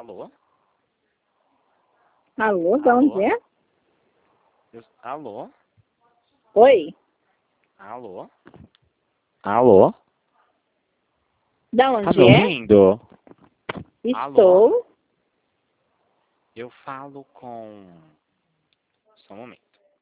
Alô? Alô, de onde é? Alô? Oi, Alô? Alô? da Tá me onde é? ouvindo? Alô? Estou. Eu falo com... Só um momento.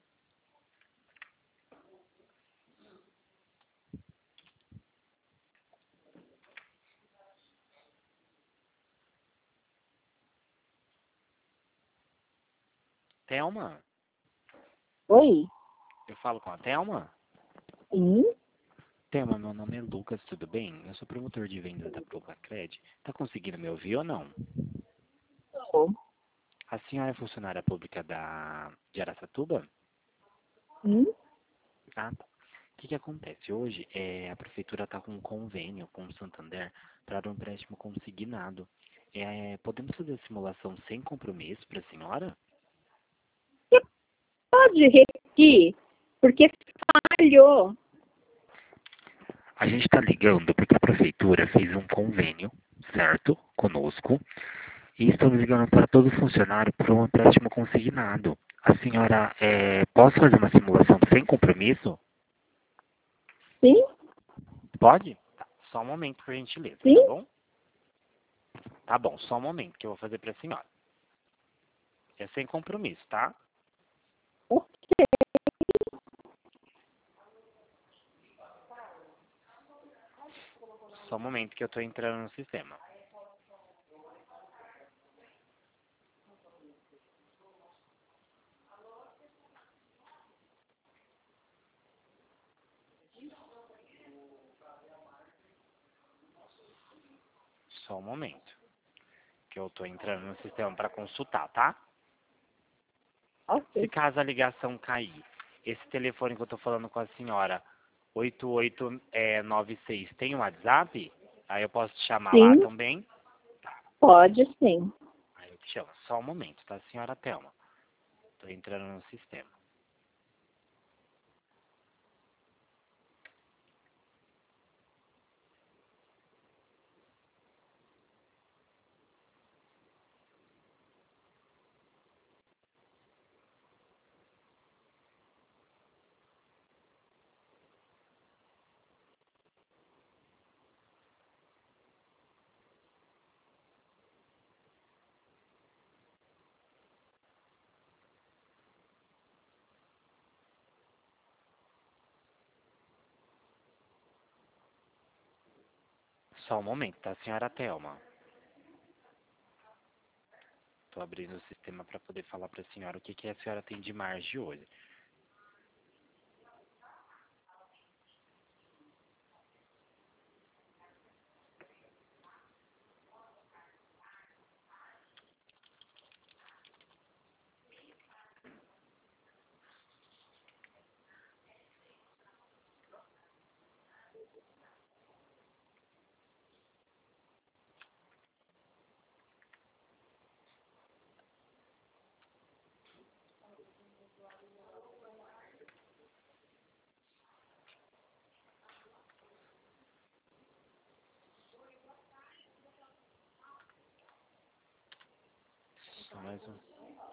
Thelma? Oi, Eu falo com a Thelma? sim, Thelma, meu nome é Lucas, tudo bem? Eu sou promotor de vendas da Probacred. Tá conseguindo me ouvir ou não? estou. A senhora é funcionária pública de Araçatuba? Sim, Ah, tá. O que acontece? Hoje a prefeitura está com um convênio com o Santander para um empréstimo consignado. Podemos fazer a simulação sem compromisso para a senhora? você pode repetir? Porque falhou. A gente está ligando porque a prefeitura fez um convênio, certo? Conosco. E estamos ligando para todo funcionário para um empréstimo consignado. A senhora, posso fazer uma simulação sem compromisso? Sim, Pode? Tá. Só um momento, por gentileza, sim, tá bom? Tá bom, só um momento que eu vou fazer para a senhora. É sem compromisso, tá? ok. Só um momento que eu estou entrando no sistema. Só um momento que eu estou entrando no sistema para consultar, tá? Se Ok. caso a ligação cair, esse telefone que eu estou falando com a senhora, 8896, tem um WhatsApp? Aí eu posso te chamar lá Sim, também? pode sim. Aí eu te chamo. Só um momento, tá, senhora Thelma? Estou entrando no sistema. Só um momento, tá, senhora Thelma? Estou abrindo o sistema para poder falar para a senhora o que a senhora tem de margem hoje. Só mais um.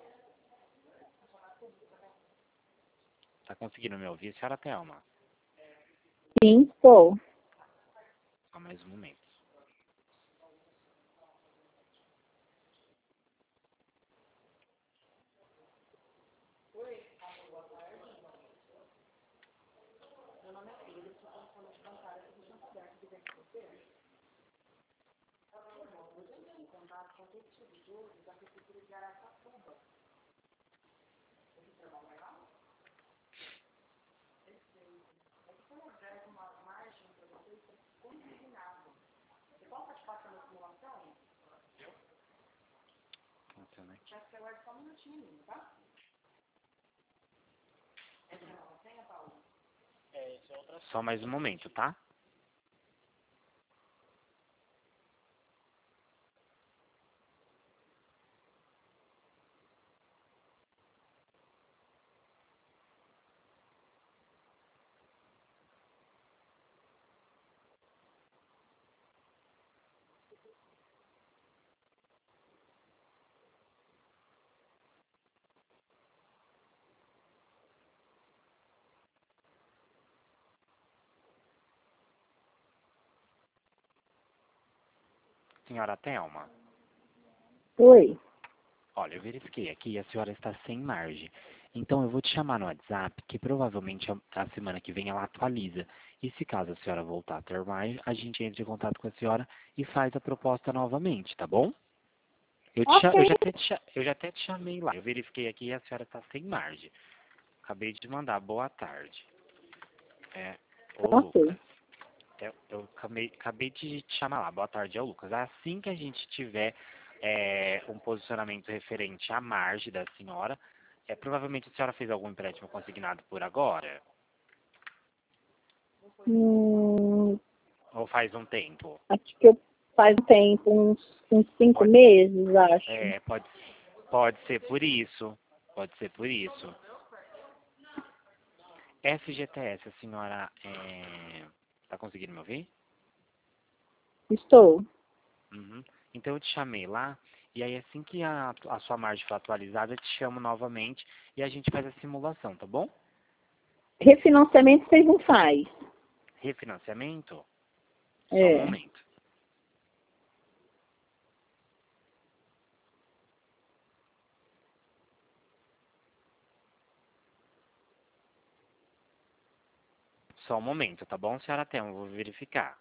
Tá conseguindo me ouvir, senhora Thelma? Sim, estou. Só mais um momento. Internet. Só mais um momento, tá? senhora Thelma. Oi. Olha, eu verifiquei aqui e a senhora está sem margem. Então eu vou te chamar no WhatsApp, que provavelmente a semana que vem ela atualiza. E se caso a senhora voltar a ter margem, a gente entra em contato com a senhora e faz a proposta novamente, tá bom? Ok. Eu já até te chamei lá. Eu verifiquei aqui e a senhora está sem margem. Acabei de mandar boa tarde. Ô Ok. Lucas, eu acabei de te chamar lá. Boa tarde, é o Lucas. Assim que a gente tiver um posicionamento referente à margem da senhora, provavelmente a senhora fez algum empréstimo consignado por agora? Hum, Ou faz um tempo? acho que faz um tempo, uns 5 Pode, meses, acho. é, pode, pode ser por isso. Pode ser por isso. FGTS, a senhora está conseguindo me ouvir? Estou. Uhum. Então eu te chamei lá, e aí assim que a sua margem for atualizada, eu te chamo novamente e a gente faz a simulação, tá bom? Refinanciamento vocês não faz. Refinanciamento? Só um É. momento. Só um momento, tá bom, senhora Thelma? Eu vou verificar.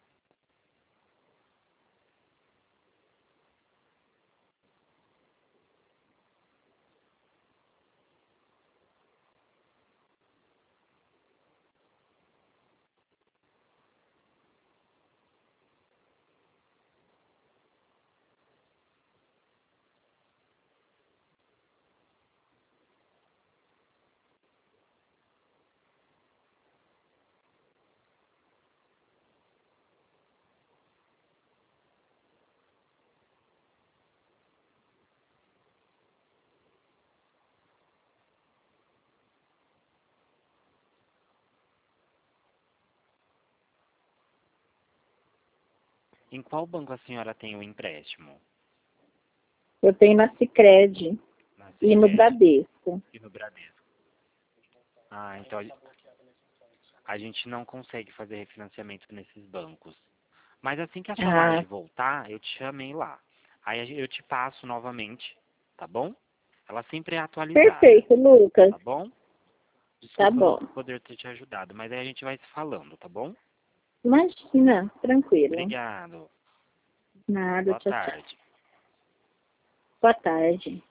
Em qual banco a senhora tem o empréstimo? Eu tenho na Sicredi Na e no Sicredi Bradesco. e no Bradesco. Ah, então a gente não consegue fazer refinanciamento nesses bancos. Mas assim que a sua Ah, margem voltar, eu te chamei lá. Aí eu te passo novamente, tá bom? Ela sempre é atualizada, perfeito, Lucas. tá bom? Tá Desculpa bom. não poder ter te ajudado, mas aí a gente vai se falando, tá bom? Imagina, tranquilo. Obrigado. Nada, Boa tchau, tchau. tarde. Boa tarde.